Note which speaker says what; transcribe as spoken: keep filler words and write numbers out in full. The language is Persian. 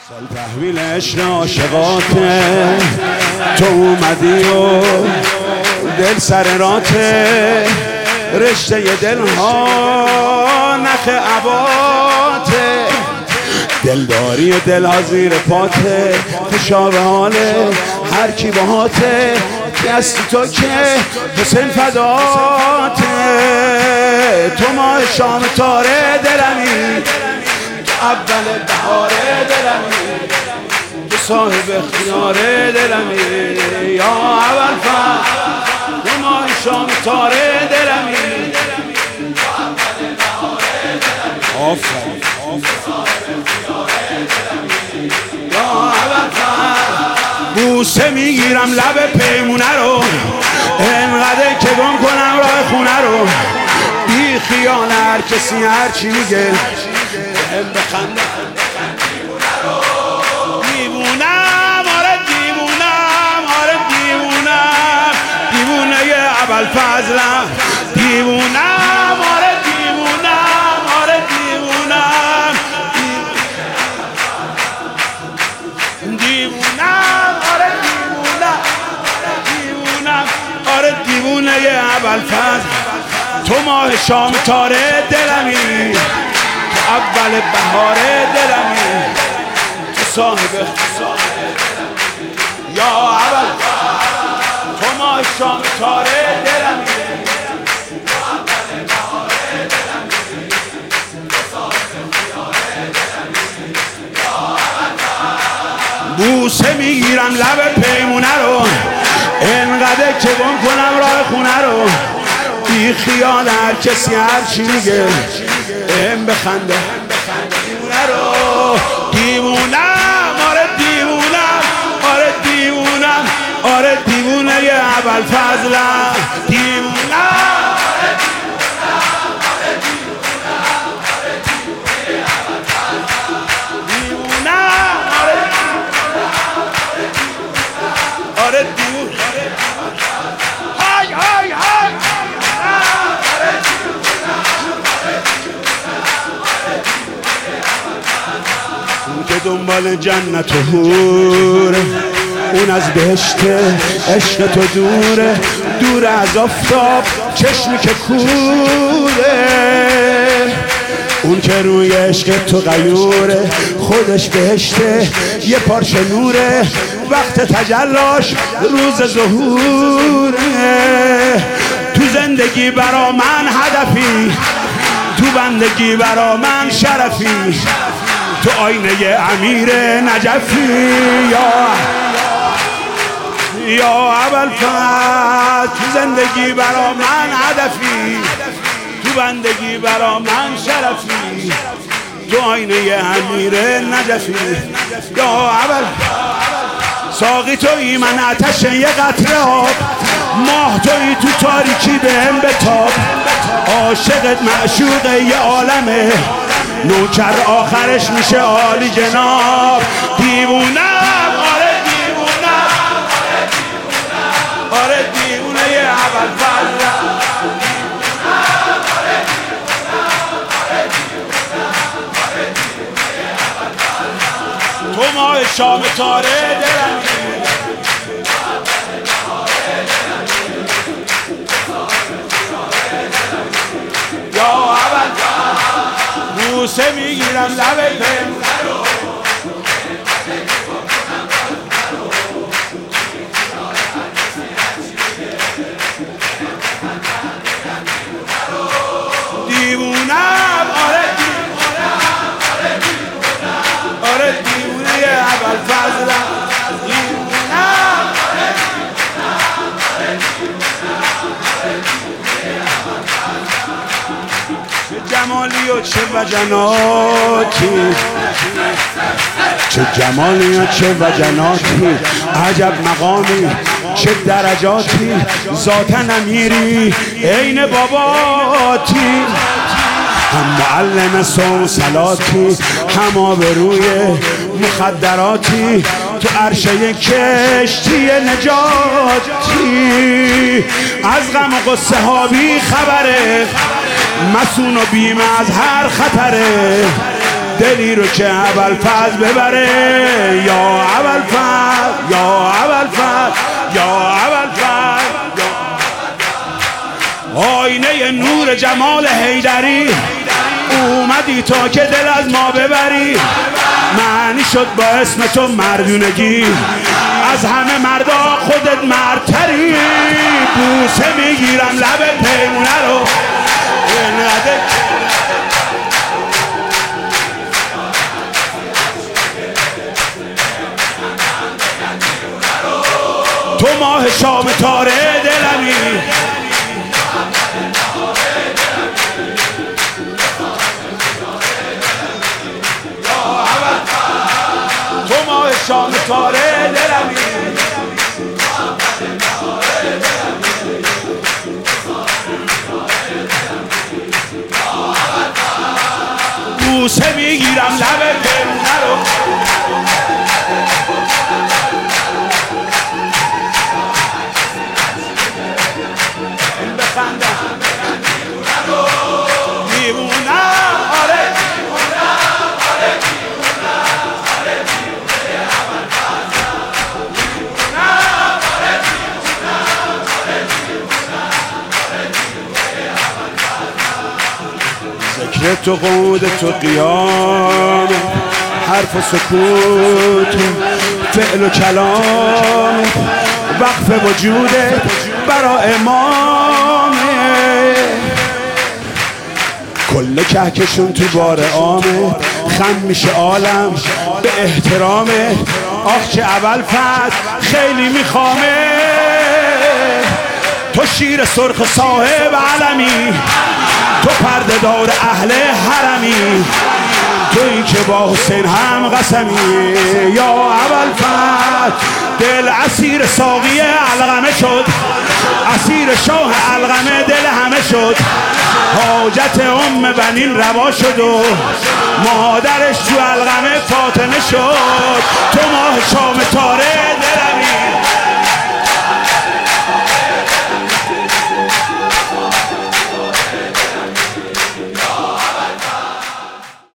Speaker 1: سال تحویل عشق عاشقاته، تو اومدی و دل سر راته، رشته دلها نخ عباته، دلداری دلها زیر پاته، خوشا به حاله هر کی باهاته، دستی تو که حسین فداته، تو ماه شام تاره دلمی، اول بهار دلمی، تو صاحب اختیار دلمی، یا اول فر تو ماه شام تاره دلمی، آفرین یا اول فر بوسه میگیرم لب پیمونه رو، انقدر که گم کنم راه خونه رو، بی خیال هر کسی هر چی میگه هم بخنده، دیوونم آره دیوونم آره دیوونم، دیوونه ی ابوالفضلم، دیوونم آره دیوونم آره دیوونم، دیوونم آره دیوونم دیوونم آره دیوونه ی ابوالفضل، تو ماه شام تاره دلمی، اول بهار دلمی، تو صاحب یا اول تو ماه شام تاره دلمی، بوسه میگیرم لب پیمونه رو، انقدر که گم کنم راه خونه رو، بی خیال هر کسی هر چی میگه هم بخنده، دیوونه رو دیوونم آره دیوونم آره دیوونم آره دیوونه ی ابوالفضلم، دیوونم آره دیوونم آره دیوونم آره دیوونم آره دیوونم آره دیوونم های های های که دنبال جنت و حور، اون از بهشت عشق تو دوره، دور از آفتاب چشمی که کوره، اون که روی عشق تو غیوره، خودش بهشته یه پارچه نوره، وقت تجلاش روز ظهوره، تو زندگی برا من هدفی، تو بندگی برا من شرفی، تو آینه امیر نجفی، یا یا ابوالفضل، تو زندگی برا من هدفی، تو بندگی برا من شرفی، تو آینه امیر نجفی، یا ابوالفضل، ساقی تویی من آتش یه قطره آب، ماه تویی تو تاریکی بهم بتاب، عاشقت معشوق یه عالمه، نوکر آخرش میشه عالی جناب، دیوونم آره دیوونم آره دیوونم آره دیوونه ی ابوالفضلم، دیوونم آره دیوونم آره دیوونم آره دیوونه ی ابوالفضلم، تو ماه شام تاره دلمی، یا ابوالفضل بوسه میگیرم لب پیمونه رو، دیوونم آره دیوونم آره دیوونم آره دیوونه ی ابوالفضلم، دیوونم آره دیوونم آره دیوونم آره دیوونه ی ابوالفضلم، چه جمالی و چه وجناتی، چه جمالی و چه وجناتی، عجب مقامی چه درجاتی، ذاتن امیری عین باباتی، هم معلم سوسلاتی، هم آبروی مخدراتی، تو عرشه کشتی نجاتی، از غم و غصه ها بی خبره، مسون و بیم از هر خطره، دلی رو که ابوالفضل ببره. یا ابوالفضل یا ابوالفضل یا ابوالفضل، آینه نور جمال حیدری، اومدی تا که دل از ما ببری. معنی شد با اسم تو مردونگی، از همه مردا خودت مردتری. بوسه میگیرم لب پیمونه رو، اینقدر تو ماه شام تاره دلمی. تو ماه شام تاره دلمی. بوسه میگیرم لب پیمونه رو، ذکر تو قود تو قیام، حرف و سکوت، فعل و کلام، وقف وجوده برا امامه. کل کهکشون تو بار آمه، خم میشه عالم به احترامه. آخ که ابوالفضل خیلی میخوامه، تو شیر سرخ صاحب علمی، تو پرده دار اهل حرمی، تویی که با حسین هم قسمی. یا ابوالفضل دل اسیر ساقی علقمه شد، اسیر شاه علقمه دل همه شد. حاجت ام بنین روا شد و مادرش تو علقمه فاطمه شد. تو ماه شام تاره دلمی.